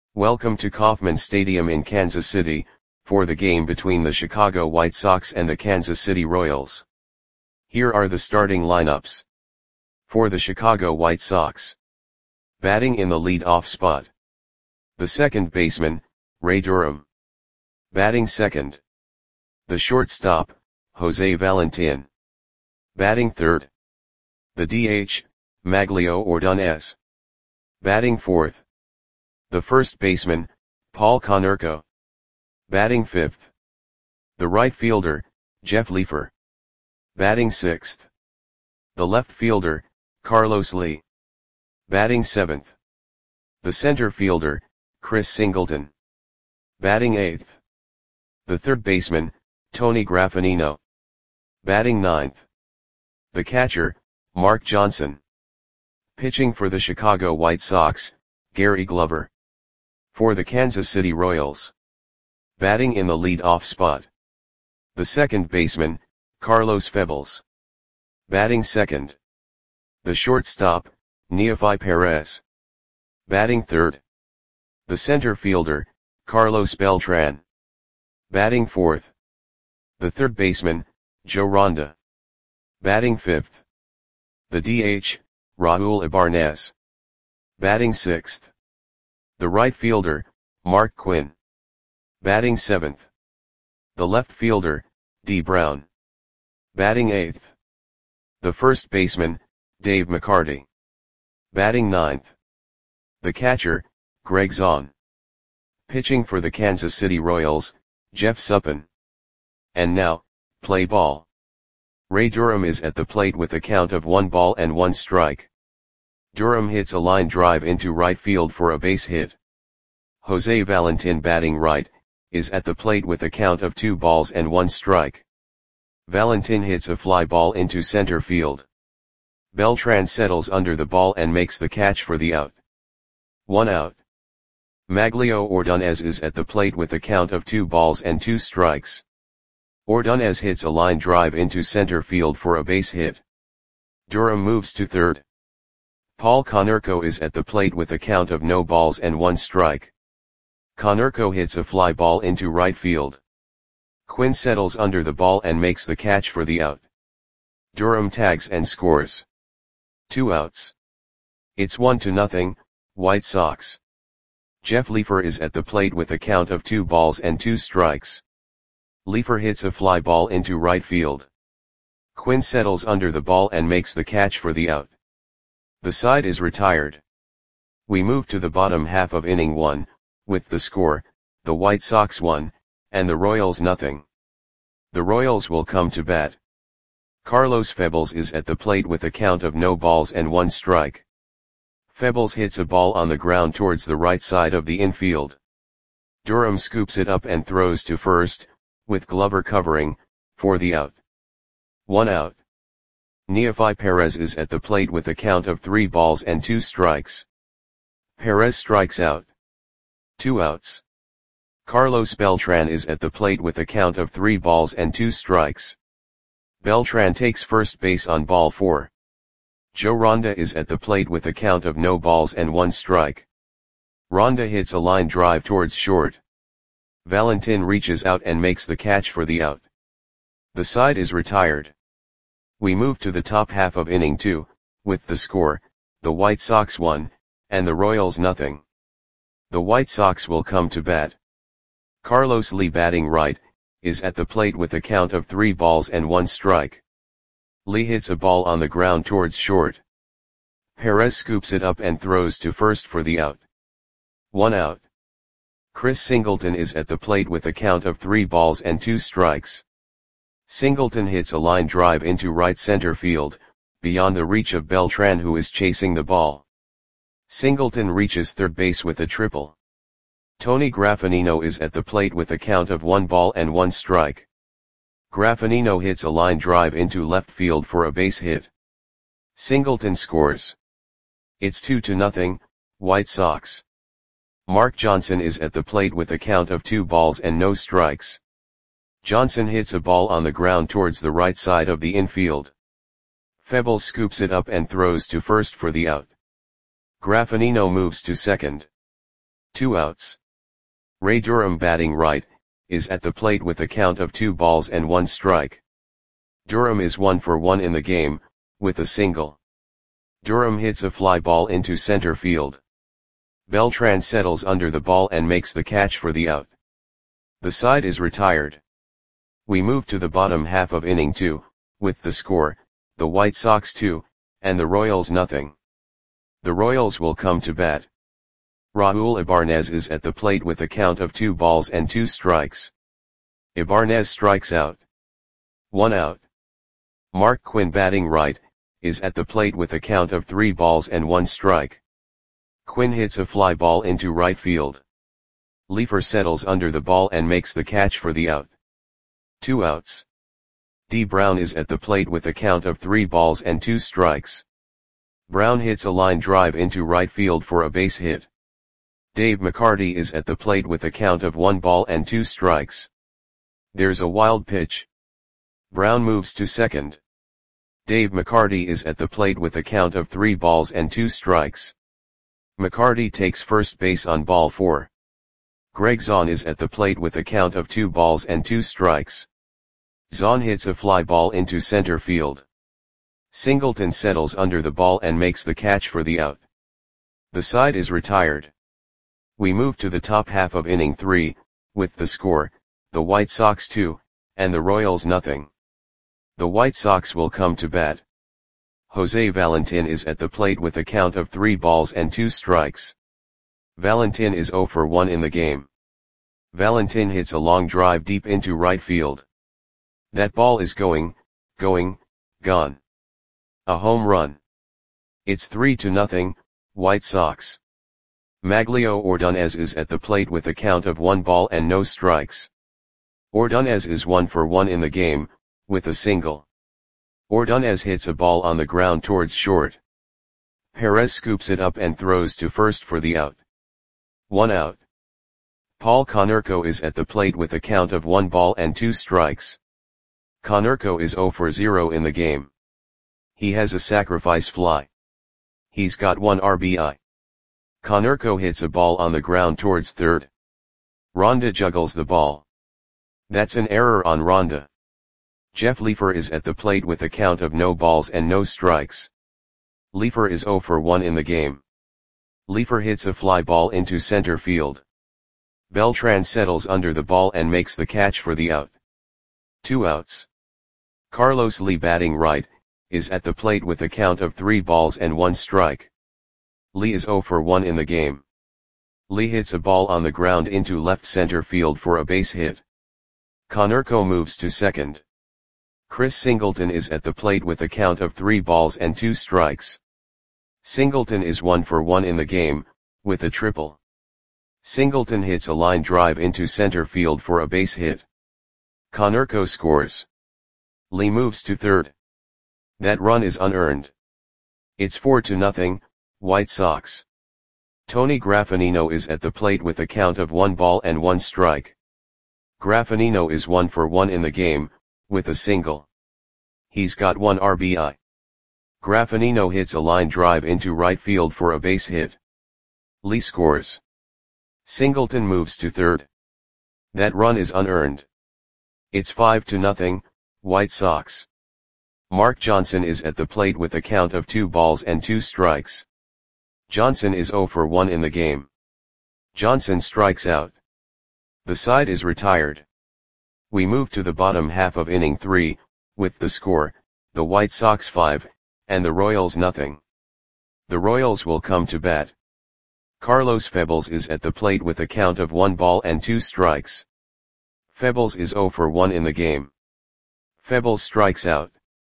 Welcome to Kauffman Stadium in Kansas City, for the game between the Chicago White Sox and the Kansas City Royals. Here are the starting lineups. For the Chicago White Sox. Batting in the lead-off spot. The second baseman, Ray Durham. Batting second. The shortstop, Jose Valentin. Batting third. The DH, Magglio Ordonez. Batting fourth. The first baseman, Paul Konerko. Batting fifth. The right fielder, Jeff Leefer. Batting sixth. The left fielder, Carlos Lee. Batting seventh. The center fielder, Chris Singleton. Batting eighth. The third baseman, Tony Graffagnino. Batting ninth. The catcher, Mark Johnson. Pitching for the Chicago White Sox, Gary Glover. For the Kansas City Royals. Batting in the lead-off spot. The second baseman, Carlos Febles. Batting second. The shortstop, Neofi Perez. Batting third. The center fielder, Carlos Beltran. Batting fourth. The third baseman, Joe Ronda. Batting fifth. The DH, Raul Ibanez. Batting sixth. The right fielder, Mark Quinn. Batting seventh. The left fielder, D. Brown. Batting eighth. The first baseman, Dave McCarty. Batting ninth. The catcher, Greg Zahn. Pitching for the Kansas City Royals, Jeff Suppan. And now, play ball. Ray Durham is at the plate with a count of 1-1 Durham hits a line drive into right field for a base hit. Jose Valentin batting right, is at the plate with a count of 2-1. Valentin hits a fly ball into center field. Beltran settles under the ball and makes the catch for the out. 1 out. Magglio Ordonez is at the plate with a count of 2-2. Ordonez hits a line drive into center field for a base hit. Durham moves to third. Paul Konerko is at the plate with a count of 0-1. Konerko hits a fly ball into right field. Quinn settles under the ball and makes the catch for the out. Durham tags and scores. 2 outs. It's 1-0, White Sox. Jeff Leefer is at the plate with a count of 2-2. Leefer hits a fly ball into right field. Quinn settles under the ball and makes the catch for the out. The side is retired. We move to the bottom half of inning 1, with the score, the White Sox 1, and the Royals 0. The Royals will come to bat. Carlos Febles is at the plate with a count of 0-1. Febles hits a ball on the ground towards the right side of the infield. Durham scoops it up and throws to first, with Glover covering, for the out. 1 out. Neofi Perez is at the plate with a count of 3-2. Perez strikes out. 2 outs. Carlos Beltran is at the plate with a count of 3-2. Beltran takes first base on ball 4. Joe Ronda is at the plate with a count of 0-1. Ronda hits a line drive towards short. Valentin reaches out and makes the catch for the out. The side is retired. We move to the top half of inning 2, with the score, the White Sox 1, and the Royals 0. The White Sox will come to bat. Carlos Lee batting right, is at the plate with a count of 3-1. Lee hits a ball on the ground towards short. Perez scoops it up and throws to first for the out. 1 out. Chris Singleton is at the plate with a count of 3-2. Singleton hits a line drive into right center field, beyond the reach of Beltran who is chasing the ball. Singleton reaches third base with a triple. Tony Graffagnino is at the plate with a count of 1-1. Graffagnino hits a line drive into left field for a base hit. Singleton scores. It's 2-0, White Sox. Mark Johnson is at the plate with a count of 2-0. Johnson hits a ball on the ground towards the right side of the infield. Febles scoops it up and throws to first for the out. Graffagnino moves to second. 2 outs. Ray Durham batting right, is at the plate with a count of 2 balls and 1 strike. Durham is 1 for 1 in the game, with a single. Durham hits a fly ball into center field. Beltran settles under the ball and makes the catch for the out. The side is retired. We move to the bottom half of inning 2, with the score, the White Sox 2, and the Royals nothing. The Royals will come to bat. Raul Ibanez is at the plate with a count of 2 balls and 2 strikes. Ibanez strikes out. 1 out. Mark Quinn batting right, is at the plate with a count of 3 balls and 1 strike. Quinn hits a fly ball into right field. Leefer settles under the ball and makes the catch for the out. 2 outs. D. Brown is at the plate with a count of 3 balls and 2 strikes. Brown hits a line drive into right field for a base hit. Dave McCarty is at the plate with a count of 1 ball and 2 strikes. There's a wild pitch. Brown moves to second. Dave McCarty is at the plate with a count of 3 balls and 2 strikes. McCarty takes first base on ball 4. Greg Zahn is at the plate with a count of 2 balls and 2 strikes. Zahn hits a fly ball into center field. Singleton settles under the ball and makes the catch for the out. The side is retired. We move to the top half of inning 3, with the score, the White Sox 2, and the Royals nothing. The White Sox will come to bat. Jose Valentin is at the plate with a count of 3 balls and 2 strikes. Valentin is 0 for 1 in the game. Valentin hits a long drive deep into right field. That ball is gone. A home run. It's 3-0, White Sox. Maglio Ordonez is at the plate with a count of 1 ball and no strikes. Ordonez is 1 for 1 in the game, with a single. Ordonez hits a ball on the ground towards short. Perez scoops it up and throws to first for the out. 1 out. Paul Konerko is at the plate with a count of 1 ball and 2 strikes. Konerko is 0 for 0 in the game. He has a sacrifice fly. He's got 1 RBI. Konerko hits a ball on the ground towards third. Ronda juggles the ball. That's an error on Ronda. Jeff Leefer is at the plate with a count of no balls and no strikes. Leefer is 0 for 1 in the game. Leefer hits a fly ball into center field. Beltran settles under the ball and makes the catch for the out. 2 outs. Carlos Lee batting right, is at the plate with a count of 3 balls and 1 strike. Lee is 0 for 1 in the game. Lee hits a ball on the ground into left center field for a base hit. Konerko moves to second. Chris Singleton is at the plate with a count of 3 balls and 2 strikes. Singleton is 1 for 1 in the game, with a triple. Singleton hits a line drive into center field for a base hit. Konerko scores. Lee moves to third. That run is unearned. It's 4-0, White Sox. Tony Graffanino is at the plate with a count of 1 ball and 1 strike. Graffanino is 1 for 1 in the game, with a single. He's got 1 RBI. Graffanino hits a line drive into right field for a base hit. Lee scores. Singleton moves to third. That run is unearned. It's 5-0, White Sox. Mark Johnson is at the plate with a count of 2 balls and 2 strikes. Johnson is 0 for 1 in the game. Johnson strikes out. The side is retired. We move to the bottom half of inning 3, with the score, the White Sox 5, and the Royals nothing. The Royals will come to bat. Carlos Febles is at the plate with a count of 1 ball and 2 strikes. Febles is 0 for 1 in the game. Febles strikes out.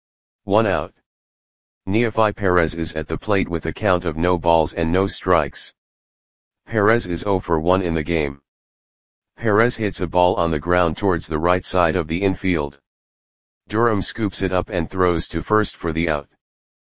1 out. Neofi Perez is at the plate with a count of no balls and no strikes. Perez is 0 for 1 in the game. Perez hits a ball on the ground towards the right side of the infield. Durham scoops it up and throws to first for the out.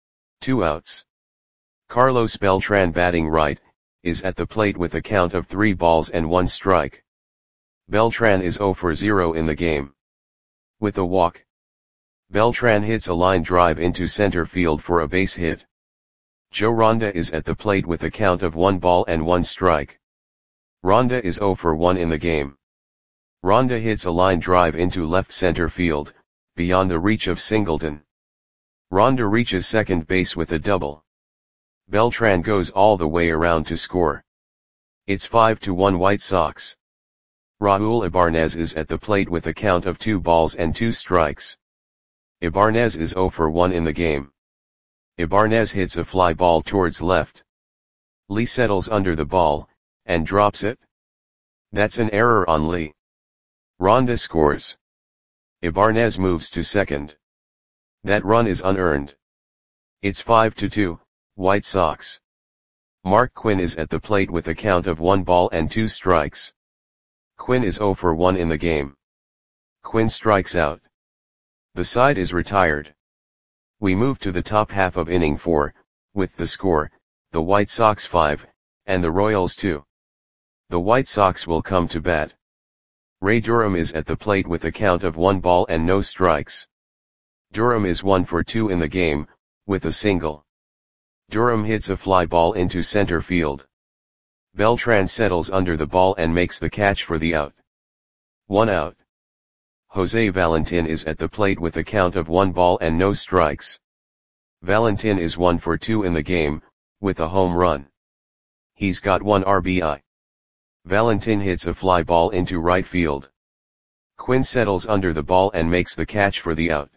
2 outs. Carlos Beltran batting right, is at the plate with a count of 3 balls and 1 strike. Beltran is 0 for 0 in the game. With a walk. Beltran hits a line drive into center field for a base hit. Joe Ronda is at the plate with a count of 1 ball and 1 strike. Ronda is 0 for 1 in the game. Ronda hits a line drive into left center field, beyond the reach of Singleton. Ronda reaches second base with a double. Beltran goes all the way around to score. It's 5-1 White Sox. Raul Ibanez is at the plate with a count of 2 balls and 2 strikes. Ibanez is 0 for 1 in the game. Ibanez hits a fly ball towards left. Lee settles under the ball, and drops it. That's an error on Lee. Ronda scores. Ibanez moves to second. That run is unearned. It's 5-2, White Sox. Mark Quinn is at the plate with a count of 1 ball and 2 strikes. Quinn is 0 for 1 in the game. Quinn strikes out. The side is retired. We move to the top half of inning 4, with the score, the White Sox 5, and the Royals 2. The White Sox will come to bat. Ray Durham is at the plate with a count of 1 ball and no strikes. Durham is 1 for 2 in the game, with a single. Durham hits a fly ball into center field. Beltran settles under the ball and makes the catch for the out. 1 out. Jose Valentin is at the plate with a count of 1 ball and no strikes. Valentin is 1 for 2 in the game, with a home run. He's got 1 RBI. Valentin hits a fly ball into right field. Quinn settles under the ball and makes the catch for the out.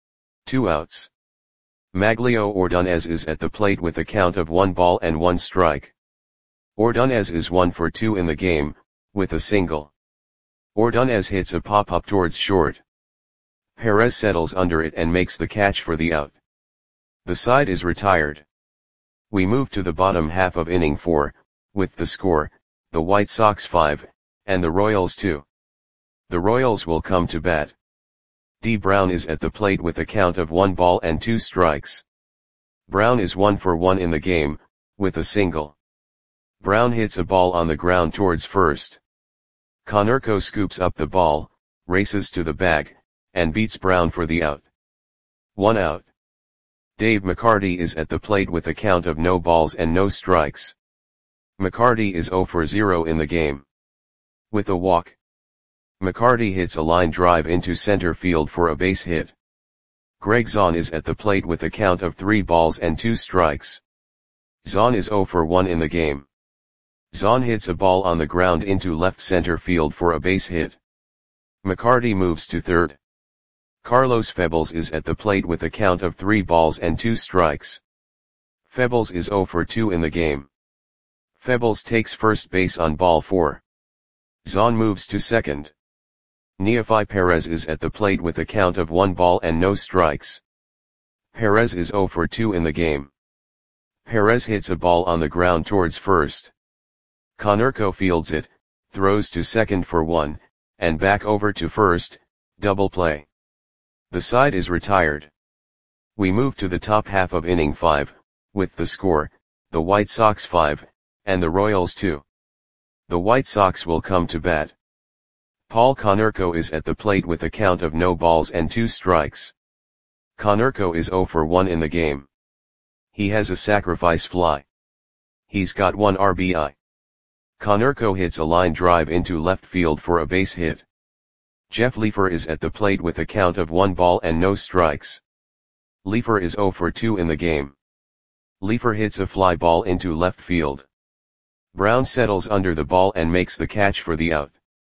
2 outs. Maglio Ordonez is at the plate with a count of 1 ball and 1 strike. Ordonez is 1 for 2 in the game, with a single. Ordonez hits a pop-up towards short. Perez settles under it and makes the catch for the out. The side is retired. We move to the bottom half of inning 4, with the score, the White Sox 5, and the Royals 2. The Royals will come to bat. D. Brown is at the plate with a count of 1 ball and 2 strikes. Brown is 1 for 1 in the game, with a single. Brown hits a ball on the ground towards first. Konerko scoops up the ball, races to the bag, and beats Brown for the out. 1 out. Dave McCarty is at the plate with a count of no balls and no strikes. McCarty is 0 for 0 in the game. With a walk. McCarty hits a line drive into center field for a base hit. Greg Zahn is at the plate with a count of 3 balls and 2 strikes. Zahn is 0 for 1 in the game. Zahn hits a ball on the ground into left center field for a base hit. McCarty moves to third. Carlos Febles is at the plate with a count of 3 balls and 2 strikes. Febles is 0 for 2 in the game. Febles takes first base on ball 4. Zahn moves to second. Neefi Perez is at the plate with a count of 1 ball and no strikes. Perez is 0 for 2 in the game. Perez hits a ball on the ground towards first. Konerko fields it, throws to second for 1, and back over to first, double play. The side is retired. We move to the top half of inning 5, with the score, the White Sox 5, and the Royals 2. The White Sox will come to bat. Paul Konerko is at the plate with a count of no balls and 2 strikes. Konerko is 0 for 1 in the game. He has a sacrifice fly. He's got 1 RBI. Konerko hits a line drive into left field for a base hit. Jeff Leefer is at the plate with a count of 1 ball and no strikes. Leefer is 0 for 2 in the game. Leefer hits a fly ball into left field. Brown settles under the ball and makes the catch for the out.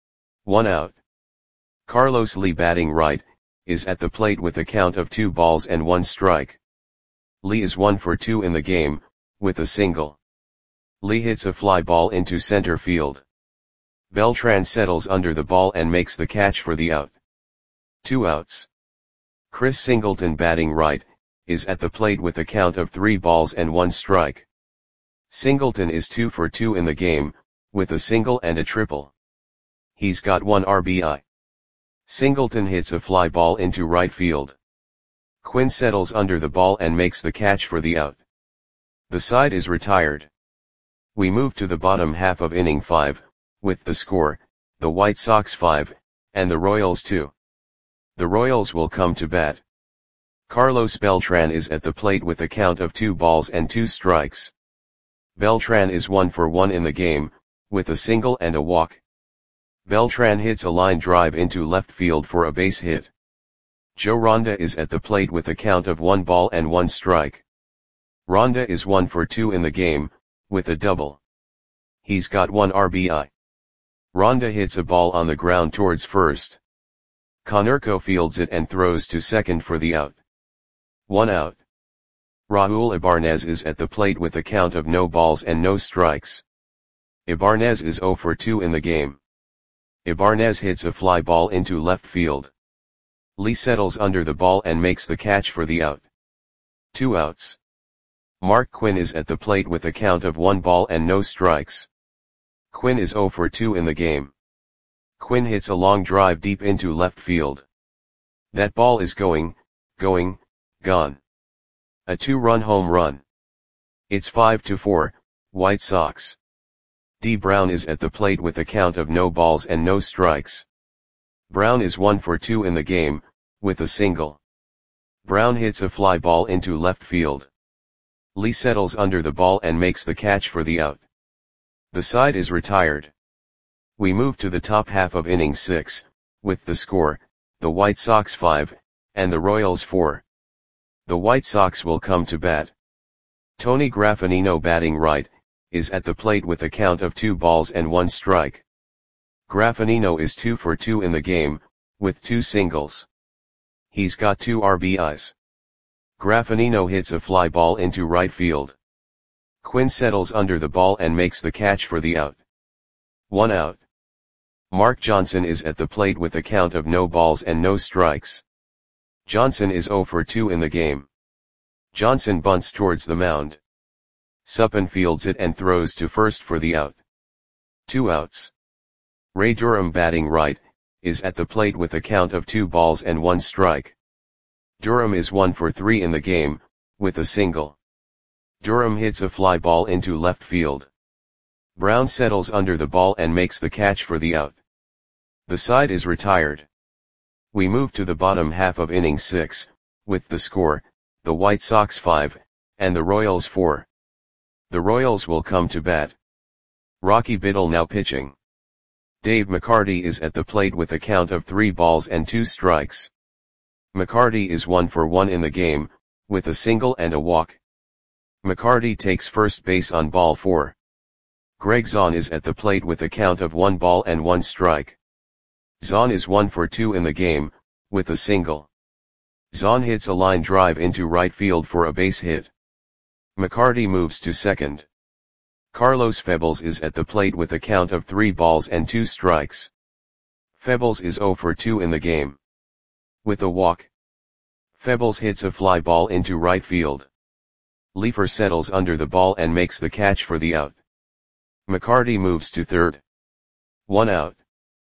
1 out. Carlos Lee, batting right, is at the plate with a count of 2 balls and 1 strike. Lee is 1 for 2 in the game, with a single. Lee hits a fly ball into center field. Beltran settles under the ball and makes the catch for the out. 2 outs. Chris Singleton, batting right, is at the plate with a count of 3 balls and 1 strike. Singleton is 2 for 2 in the game, with a single and a triple. He's got 1 RBI. Singleton hits a fly ball into right field. Quinn settles under the ball and makes the catch for the out. The side is retired. We move to the bottom half of inning 5, with the score, the White Sox 5, and the Royals 2. The Royals will come to bat. Carlos Beltran is at the plate with a count of 2 balls and 2 strikes. Beltran is 1 for 1 in the game, with a single and a walk. Beltran hits a line drive into left field for a base hit. Joe Ronda is at the plate with a count of 1 ball and 1 strike. Ronda is 1 for 2 in the game, with a double. He's got 1 RBI. Ronda hits a ball on the ground towards first. Konerko fields it and throws to second for the out. 1 out. Raul Ibarnez is at the plate with a count of no balls and no strikes. Ibarnez is 0 for 2 in the game. Ibarnez hits a fly ball into left field. Lee settles under the ball and makes the catch for the out. 2 outs. Mark Quinn is at the plate with a count of 1 ball and no strikes. Quinn is 0 for 2 in the game. Quinn hits a long drive deep into left field. That ball is gone. A 2-run home run. It's 5-4, White Sox. D. Brown is at the plate with a count of no balls and no strikes. Brown is 1 for 2 in the game, with a single. Brown hits a fly ball into left field. Lee settles under the ball and makes the catch for the out. The side is retired. We move to the top half of inning 6, with the score, the White Sox 5, and the Royals 4. The White Sox will come to bat. Tony Graffinino, batting right, is at the plate with a count of 2 balls and 1 strike. Graffinino is 2 for 2 in the game, with 2 singles. He's got 2 RBIs. Graffinino hits a fly ball into right field. Quinn settles under the ball and makes the catch for the out. 1 out. Mark Johnson is at the plate with a count of no balls and no strikes. Johnson is 0 for 2 in the game. Johnson bunts towards the mound. Suppan fields it and throws to first for the out. 2 outs. Ray Durham, batting right, is at the plate with a count of 2 balls and 1 strike. Durham is 1 for 3 in the game, with a single. Durham hits a fly ball into left field. Brown settles under the ball and makes the catch for the out. The side is retired. We move to the bottom half of inning 6, with the score, the White Sox 5, and the Royals 4. The Royals will come to bat. Rocky Biddle now pitching. Dave McCarty is at the plate with a count of 3 balls and 2 strikes. McCarty is 1 for 1 in the game, with a single and a walk. McCarty takes first base on ball 4. Greg Zahn is at the plate with a count of 1 ball and 1 strike. Zahn is 1 for 2 in the game, with a single. Zahn hits a line drive into right field for a base hit. McCarty moves to second. Carlos Febles is at the plate with a count of 3 balls and 2 strikes. Febles is 0 for 2 in the game. With a walk. Febles hits a fly ball into right field. Leefer settles under the ball and makes the catch for the out. McCarty moves to third. 1 out.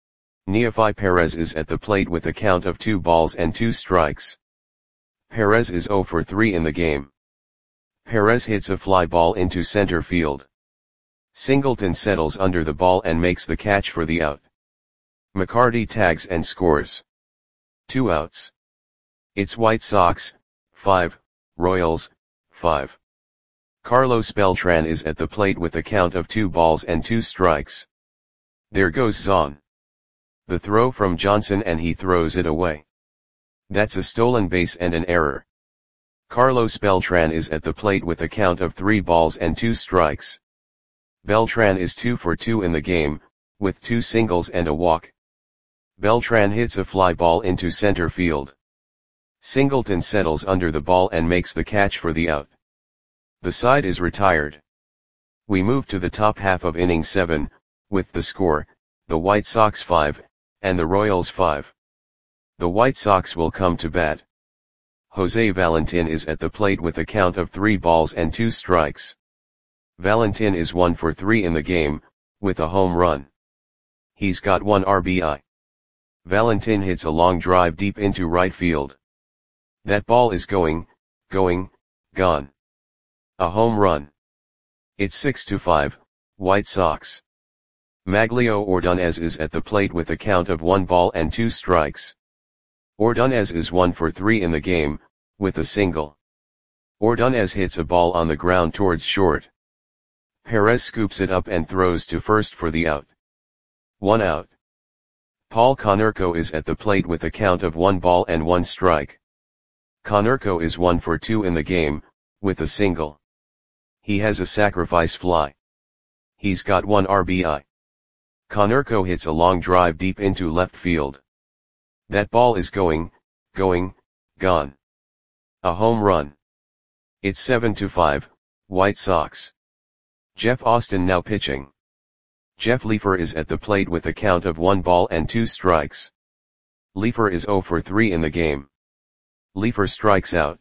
Neofi Perez is at the plate with a count of 2 balls and 2 strikes. Perez is 0 for 3 in the game. Perez hits a fly ball into center field. Singleton settles under the ball and makes the catch for the out. McCarty tags and scores. 2 outs. It's White Sox 5, Royals 5. Carlos Beltran is at the plate with a count of 2 balls and 2 strikes. There goes Zahn. The throw from Johnson and he throws it away. That's a stolen base and an error. Carlos Beltran is at the plate with a count of 3 balls and 2 strikes. Beltran is 2 for 2 in the game, with 2 singles and a walk. Beltran hits a fly ball into center field. Singleton settles under the ball and makes the catch for the out. The side is retired. We move to the top half of inning 7, with the score, the White Sox 5, and the Royals 5. The White Sox will come to bat. Jose Valentin is at the plate with a count of 3 balls and 2 strikes. Valentin is 1 for 3 in the game, with a home run. He's got 1 RBI. Valentin hits a long drive deep into right field. That ball is gone. A home run. It's 6-5, White Sox. Maglio Ordonez is at the plate with a count of 1 ball and 2 strikes. Ordonez is 1 for 3 in the game, with a single. Ordonez hits a ball on the ground towards short. Perez scoops it up and throws to first for the out. 1 out. Paul Konerko is at the plate with a count of 1 ball and 1 strike. Konerko is 1 for 2 in the game, with a single. He has a sacrifice fly. He's got 1 RBI. Konerko hits a long drive deep into left field. That ball is going, gone. A home run. It's 7-5, White Sox. Jeff Austin now pitching. Jeff Leefer is at the plate with a count of 1 ball and 2 strikes. Leefer is 0 for 3 in the game. Leefer strikes out.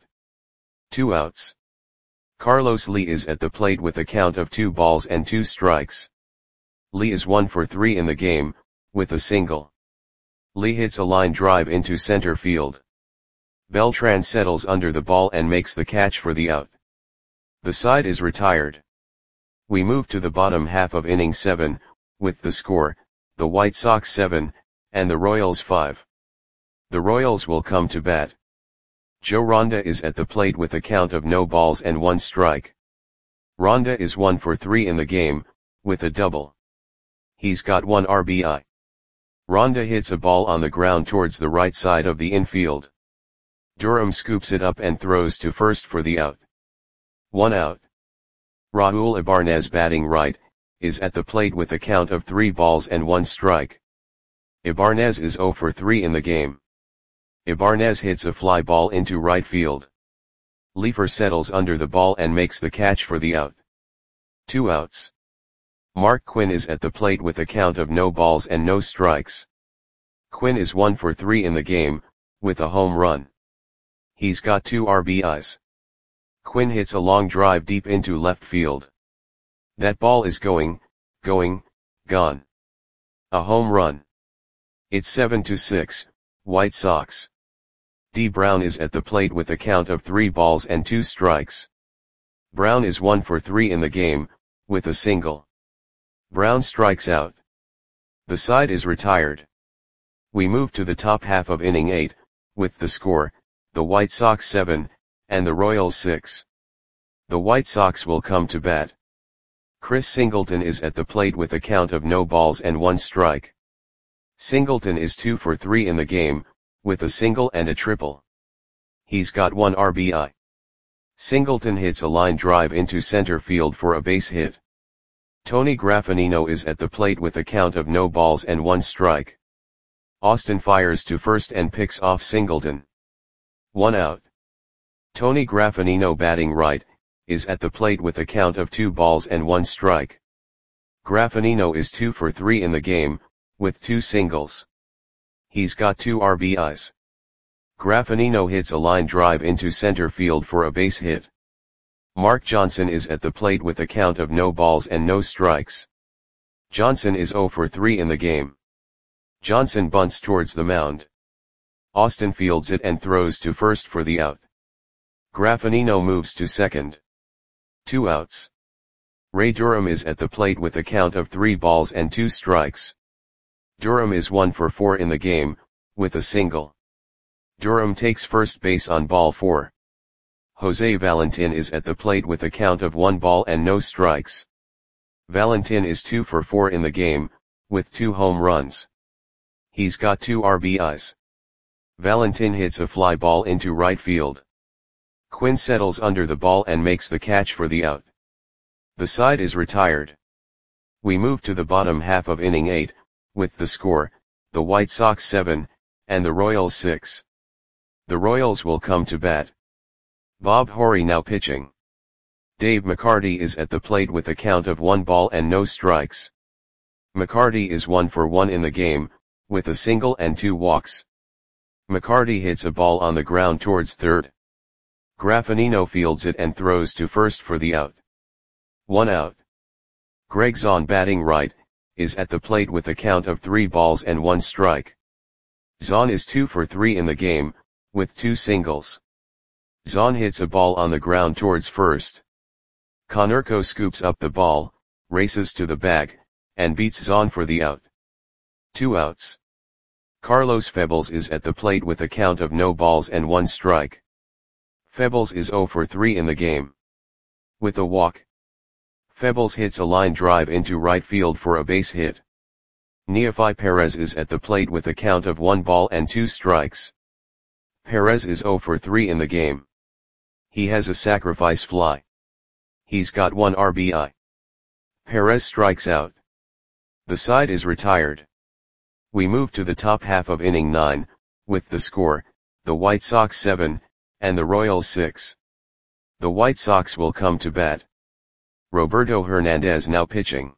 2 outs. Carlos Lee is at the plate with a count of 2 balls and 2 strikes. Lee is 1 for 3 in the game, with a single. Lee hits a line drive into center field. Beltran settles under the ball and makes the catch for the out. The side is retired. We move to the bottom half of inning 7, with the score, the White Sox 7, and the Royals 5. The Royals will come to bat. Joe Ronda is at the plate with a count of no balls and 1 strike. Ronda is 1 for 3 in the game, with a double. He's got 1 RBI. Ronda hits a ball on the ground towards the right side of the infield. Durham scoops it up and throws to first for the out. 1 out. Raul Ibanez, batting right, is at the plate with a count of 3 balls and 1 strike. Ibanez is 0 for 3 in the game. Ibanez hits a fly ball into right field. Leefer settles under the ball and makes the catch for the out. 2 outs. Mark Quinn is at the plate with a count of no balls and no strikes. Quinn is 1 for 3 in the game, with a home run. He's got 2 RBIs. Quinn hits a long drive deep into left field. That ball is going, gone. A home run. It's 7-6, White Sox. D. Brown is at the plate with a count of 3 balls and 2 strikes. Brown is 1 for 3 in the game, with a single. Brown strikes out. The side is retired. We move to the top half of inning 8, with the score, the White Sox 7, and the Royals 6. The White Sox will come to bat. Chris Singleton is at the plate with a count of no balls and 1 strike. Singleton is 2 for 3 in the game, with a single and a triple. He's got 1 RBI. Singleton hits a line drive into center field for a base hit. Tony Graffinino is at the plate with a count of no balls and 1 strike. Austin fires to first and picks off Singleton. 1 out. Tony Graffinino, batting right, is at the plate with a count of 2 balls and 1 strike. Graffinino is 2 for 3 in the game, with 2 singles. He's got 2 RBIs. Graffinino hits a line drive into center field for a base hit. Mark Johnson is at the plate with a count of no balls and no strikes. Johnson is 0 for 3 in the game. Johnson bunts towards the mound. Austin fields it and throws to first for the out. Graffinino moves to second. 2 outs. Ray Durham is at the plate with a count of 3 balls and 2 strikes. Durham is 1 for 4 in the game, with a single. Durham takes first base on ball 4. Jose Valentin is at the plate with a count of 1 ball and no strikes. Valentin is 2 for 4 in the game, with 2 home runs. He's got 2 RBIs. Valentin hits a fly ball into right field. Quinn settles under the ball and makes the catch for the out. The side is retired. We move to the bottom half of inning 8, with the score, the White Sox 7, and the Royals 6. The Royals will come to bat. Bob Horry now pitching. Dave McCarty is at the plate with a count of 1 ball and no strikes. McCarty is 1 for 1 in the game, with a single and 2 walks. McCarty hits a ball on the ground towards third. Graffinino fields it and throws to first for the out. 1 out. Greg Zahn, batting right, is at the plate with a count of 3 balls and 1 strike. Zahn is 2 for 3 in the game, with 2 singles. Zahn hits a ball on the ground towards first. Konerko scoops up the ball, races to the bag, and beats Zahn for the out. 2 outs. Carlos Febles is at the plate with a count of no balls and 1 strike. Febles is 0 for 3 in the game. With a walk. Febles hits a line drive into right field for a base hit. Neefi Perez is at the plate with a count of 1 ball and 2 strikes. Perez is 0 for 3 in the game. He has a sacrifice fly. He's got 1 RBI. Perez strikes out. The side is retired. We move to the top half of inning 9, with the score, the White Sox 7, and the Royals 6. The White Sox will come to bat. Roberto Hernandez now pitching.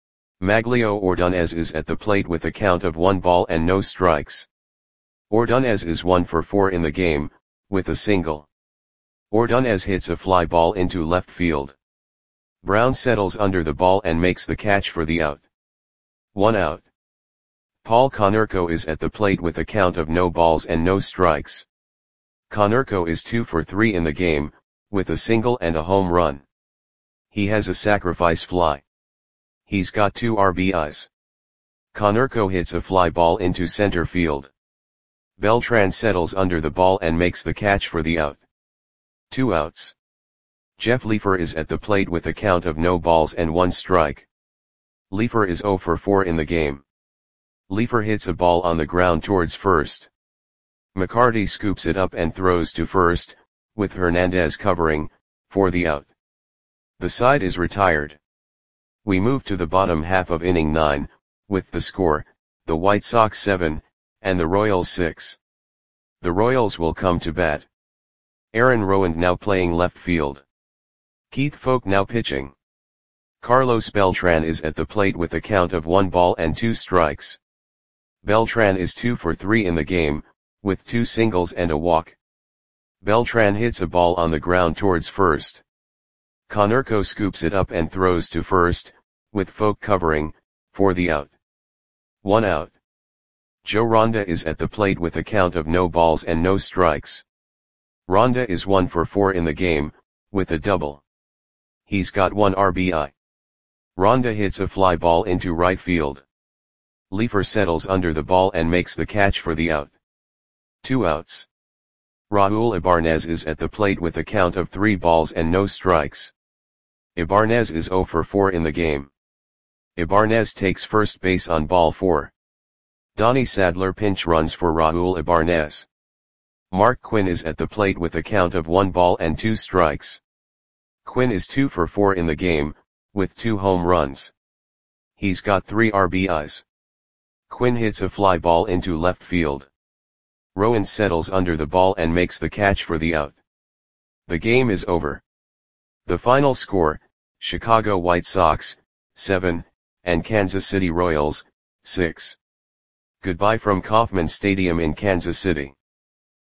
Maglio Ordonez is at the plate with a count of 1 ball and no strikes. Ordonez is 1 for 4 in the game, with a single. Ordonez hits a fly ball into left field. Brown settles under the ball and makes the catch for the out. 1 out. Paul Konerko is at the plate with a count of no balls and no strikes. Konerko is 2 for 3 in the game, with a single and a home run. He has a sacrifice fly. He's got 2 RBIs. Konerko hits a fly ball into center field. Beltran settles under the ball and makes the catch for the out. 2 outs. Jeff Leefer is at the plate with a count of no balls and 1 strike. Leefer is 0 for 4 in the game. Leefer hits a ball on the ground towards first. McCarty scoops it up and throws to first, with Hernandez covering, for the out. The side is retired. We move to the bottom half of inning 9, with the score, the White Sox 7, and the Royals 6. The Royals will come to bat. Aaron Rowand now playing left field. Keith Foulke now pitching. Carlos Beltran is at the plate with a count of 1 ball and 2 strikes. Beltran is 2 for 3 in the game, with 2 singles and a walk. Beltran hits a ball on the ground towards first. Konerko scoops it up and throws to first, with Foulke covering, for the out. 1 out. Joe Ronda is at the plate with a count of no balls and no strikes. Ronda is 1 for 4 in the game, with a double. He's got 1 RBI. Ronda hits a fly ball into right field. Leefer settles under the ball and makes the catch for the out. 2 outs. Raul Ibarnez is at the plate with a count of 3 balls and no strikes. Ibarnez is 0 for 4 in the game. Ibarnez takes first base on ball 4. Donnie Sadler pinch runs for Raul Ibarnez. Mark Quinn is at the plate with a count of 1 ball and 2 strikes. Quinn is 2 for 4 in the game, with 2 home runs. He's got 3 RBIs. Quinn hits a fly ball into left field. Rowand settles under the ball and makes the catch for the out. The game is over. The final score, Chicago White Sox, 7, and Kansas City Royals, 6. Goodbye from Kauffman Stadium in Kansas City.